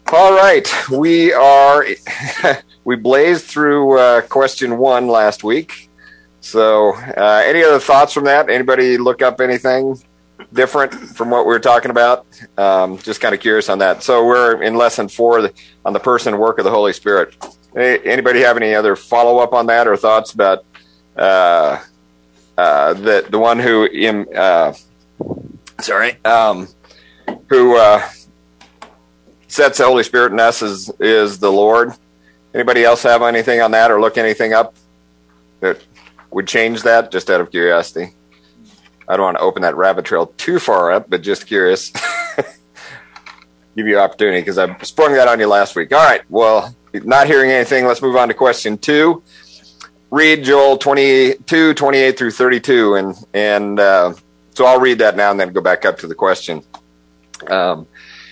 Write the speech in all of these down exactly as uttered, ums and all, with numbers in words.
All right, we are we blazed through uh, question one last week. So, uh, any other thoughts from that? Anybody look up anything different from what we were talking about? Um, just kind of curious on that. So, we're in lesson four on the person and work of the Holy Spirit. Anybody have any other follow up on that or thoughts about uh, uh, the the one who in uh, sorry um, who uh, sets the Holy Spirit in us is, is the Lord. Anybody else have anything on that or look anything up that would change that, just out of curiosity? I don't want to open that rabbit trail too far up, but just curious. Give you an opportunity because I sprung that on you last week. All right, well, not hearing anything, let's move on to question two. Read Joel twenty-two, twenty-eight through thirty-two, and, and uh, so I'll read that now and then go back up to the question. Um,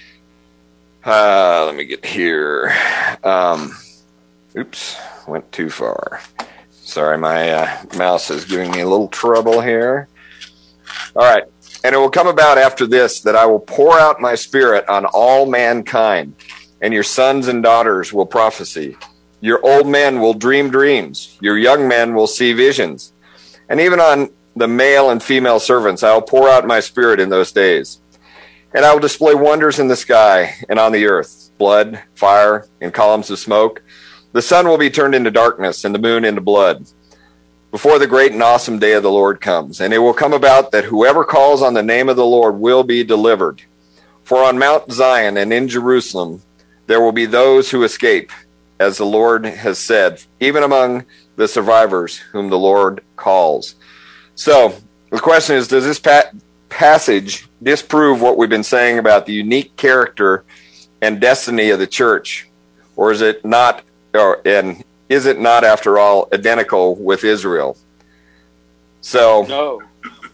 Uh, let me get here. Um, oops, went too far. Sorry, my uh, mouse is giving me a little trouble here. All right. And it will come about after this that I will pour out my spirit on all mankind, and your sons and daughters will prophesy. Your old men will dream dreams. Your young men will see visions. And even on the male and female servants, I will pour out my spirit in those days. And I will display wonders in the sky and on the earth, blood, fire, and columns of smoke. The sun will be turned into darkness and the moon into blood before the great and awesome day of the Lord comes. And it will come about that whoever calls on the name of the Lord will be delivered. For on Mount Zion and in Jerusalem there will be those who escape, as the Lord has said, even among the survivors whom the Lord calls. So the question is, does this pat passage disprove what we've been saying about the unique character and destiny of the church, or is it not, or and is it not after all identical with Israel? So no.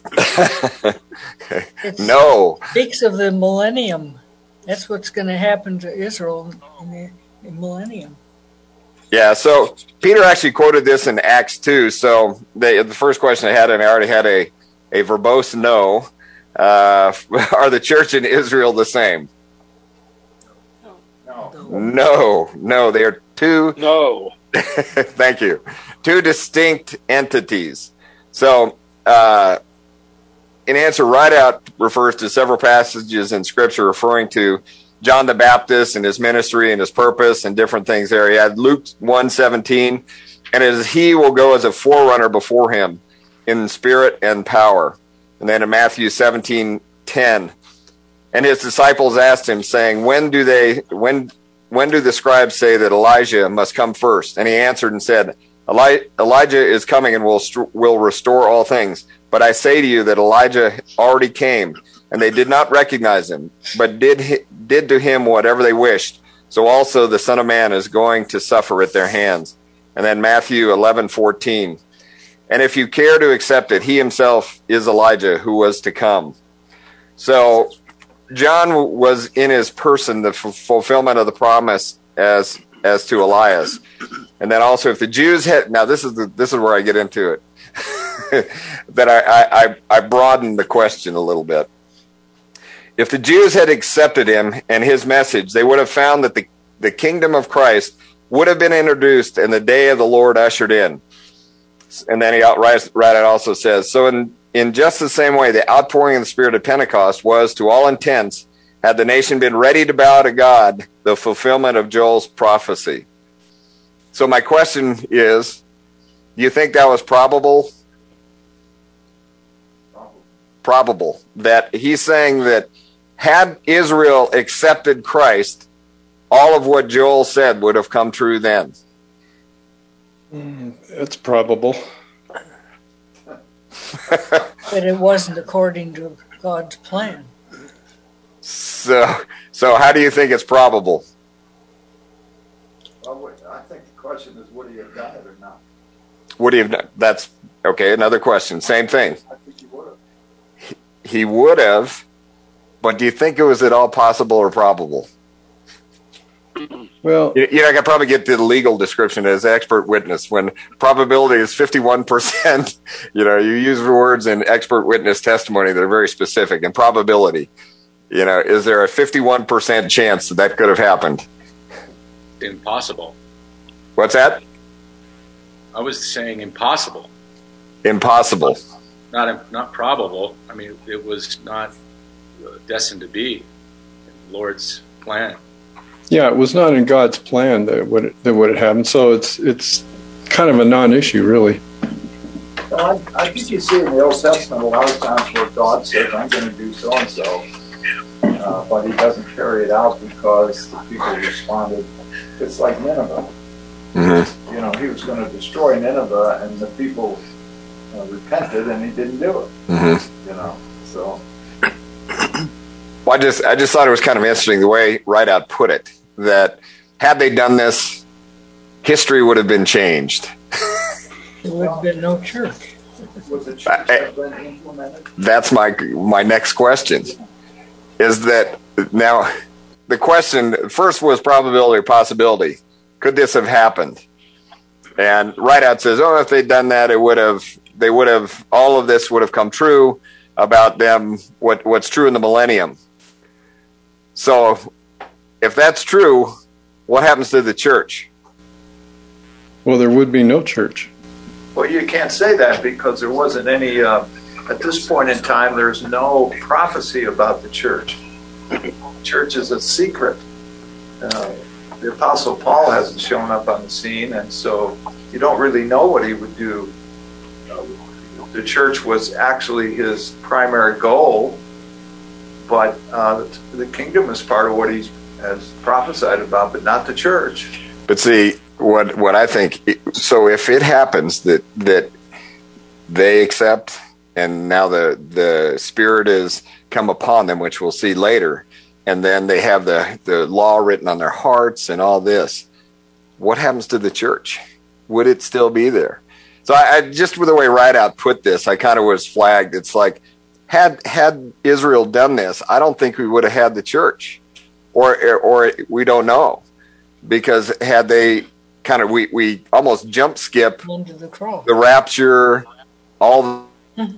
No. It speaks of the millennium. That's what's going to happen to Israel in the, the millennium. Yeah, so Peter actually quoted this in Acts two. So they, the first question I had, and I already had a, a verbose no. Uh, are the church and Israel the same? No. No, no, they are two. No. Thank you. Two distinct entities. So, uh, in answer, right out refers to several passages in Scripture referring to John the Baptist and his ministry and his purpose and different things there. He had Luke one seventeen, and as he will go as a forerunner before him in spirit and power. And then in Matthew seventeen ten, and his disciples asked him, saying, When do they, when, when do the scribes say that Elijah must come first? And he answered and said, Eli- Elijah is coming and will st- will restore all things. But I say to you that Elijah already came, and they did not recognize him, but did hi- did to him whatever they wished. So also the Son of Man is going to suffer at their hands. And then Matthew eleven fourteen. And if you care to accept it, he himself is Elijah who was to come. So John was in his person the f- fulfillment of the promise as as to Elias. And then also if the Jews had, now this is the, this is where I get into it, that I, I, I broaden the question a little bit. If the Jews had accepted him and his message, they would have found that the, the kingdom of Christ would have been introduced and the day of the Lord ushered in. And then he outright right, it also says, so in, in just the same way, the outpouring of the Spirit of Pentecost was, to all intents, had the nation been ready to bow to God, the fulfillment of Joel's prophecy. So my question is, do you think that was probable? Probable. Probable. That he's saying that had Israel accepted Christ, all of what Joel said would have come true then. Mm, it's probable. But it wasn't according to God's plan. So, so how do you think it's probable? Well, I think the question is, would he have done it or not? Would he have done? That's okay. Another question. Same thing. I think he would have. He, he would have, but do you think it was at all possible or probable? Well, you, you know, I could probably get to the legal description as expert witness when probability is fifty-one percent. You know, you use words in expert witness testimony that are very specific, and probability. You know, is there a fifty-one percent chance that that could have happened? Impossible. What's that? I was saying impossible. Impossible. Not not probable. I mean, it was not destined to be in the Lord's plan. Yeah, it was not in God's plan that would that would have happened. So it's it's kind of a non-issue, really. Well, I, I think you see in the Old Testament a lot of times where God says, I'm going to do so-and-so, uh, but he doesn't carry it out because the people responded. It's like Nineveh. Mm-hmm. You know, he was going to destroy Nineveh, and the people uh, repented, and he didn't do it. Mm-hmm. You know, so. Well, I just I just thought it was kind of interesting the way Rideout put it, that had they done this, history would have been changed. There would have been no church. Would the church have been implemented? That's my my next question. Is that now the question first was probability or possibility. Could this have happened? And Rideout says, oh, if they'd done that, it would have they would have all of this would have come true about them, what what's true in the millennium. So if that's true, what happens to the church? Well, there would be no church. Well, you can't say that because there wasn't any, uh, at this point in time, there's no prophecy about the church. Church is a secret. Uh, the Apostle Paul hasn't shown up on the scene, and so you don't really know what he would do. Uh, the church was actually his primary goal, but uh, the kingdom is part of what he has prophesied about, but not the church. But see, what what I think, so if it happens that that they accept, and now the the Spirit is come upon them, which we'll see later, and then they have the, the law written on their hearts and all this, what happens to the church? Would it still be there? So I, I just with the way Rideout put this, I kind of was flagged. It's like, had had Israel done this, I don't think we would have had the church, or or we don't know, because had they kind of we we almost jump skip Into the cross. the rapture, all. The,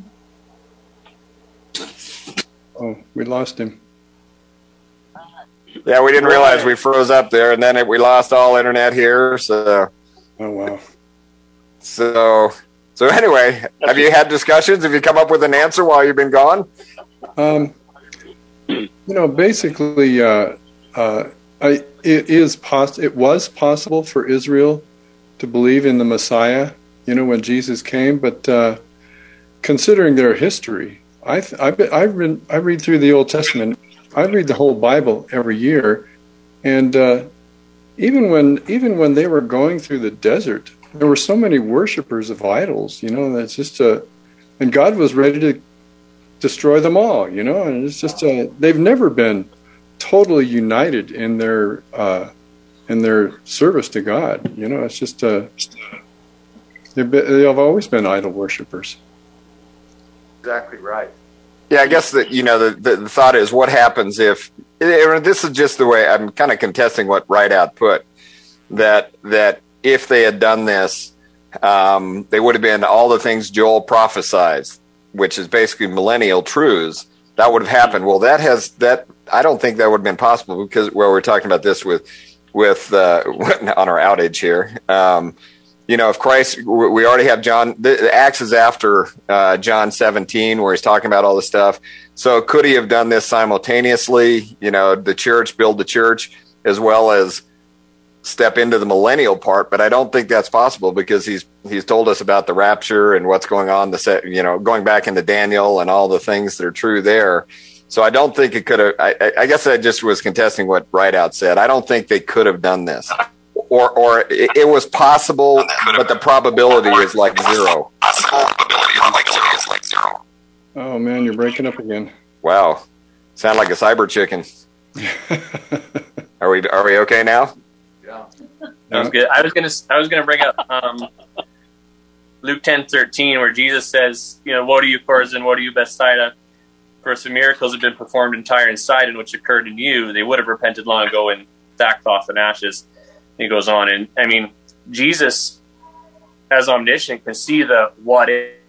Oh, we lost him. yeah, we didn't realize we froze up there, and then it, we lost all internet here. So Oh, wow. so so anyway, have you had discussions? Have you come up with an answer while you've been gone? Um, you know, basically, uh, uh, I, it is poss- It was possible for Israel to believe in the Messiah, you know, when Jesus came. But uh, considering their history, I th- I, I, read, I read through the Old Testament. I read the whole Bible every year, and uh, even when even when they were going through the desert, there were so many worshipers of idols. You know, that's just a, and God was ready to destroy them all, you know, and it's just uh, they've never been totally united in their uh, in their service to God. You know, it's just uh, they've, been, they've always been idol worshipers. Exactly right. Yeah, I guess that, you know, the, the, the thought is, what happens if, this is just the way I'm kind of contesting what Rideout put, that that if they had done this, um, they would have been all the things Joel prophesied, which is basically millennial truths. That would have happened. Well, that has that. I don't think that would have been possible, because well, we're talking about this with with uh, on our outage here. Um, you know, if Christ, we already have John. The Acts is after uh, John seventeen, where he's talking about all this stuff. So could he have done this simultaneously? You know, the church, build the church, as well as step into the millennial part, but I don't think that's possible, because he's he's told us about the rapture and what's going on, the set, you know, going back into Daniel and all the things that are true there. So I don't think it could have. I, I guess I just was contesting what Rideout said. I don't think they could have done this, or or it, it was possible, but the probability is like zero. Oh man, you're breaking up again. Wow, sound like a cyber chicken. Are we are we okay now? Yeah. That was good. I was gonna I was gonna bring up um, Luke ten thirteen, where Jesus says, you know, woe to you, Chorazin, woe to you, Bethsaida, for if the miracles had been performed in Tyre and Sidon, which occurred in you, they would have repented long ago in sackcloth and ashes. And he goes on, and I mean, Jesus, as omniscient, can see the what if.